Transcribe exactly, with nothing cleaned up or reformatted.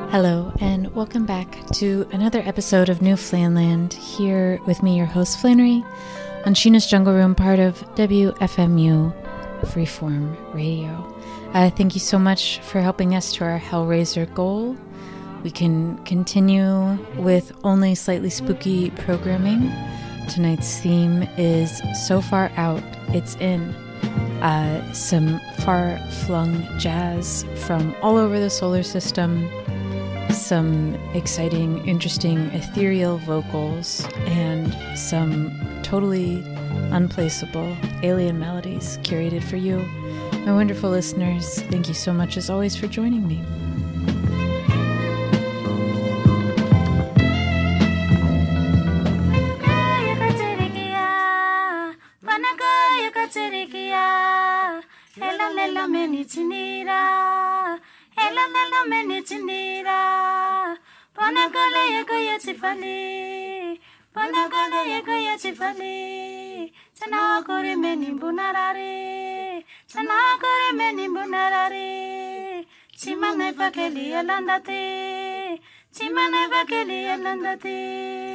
Hello, and welcome back to another episode of New Flanland, here with me, your host, Flannery, on Sheena's Jungle Room, part of W F M U Freeform Radio. Uh, thank you so much for helping us to our Hellraiser goal. We can continue with only slightly spooky programming. Tonight's theme is So Far Out, It's In. Uh, some far-flung jazz from all over the solar system, some exciting, interesting, ethereal vocals, and some totally unplaceable alien melodies curated for you. My wonderful listeners, thank you so much as always for joining me. Hello, hello, menitindira. Panagale yagaya tifali. Panagale yagaya tifali. Tanagore menimbunarare. Tanagore menimbunarare. Chimane vakeli alandate. Chimane vakeli alandate.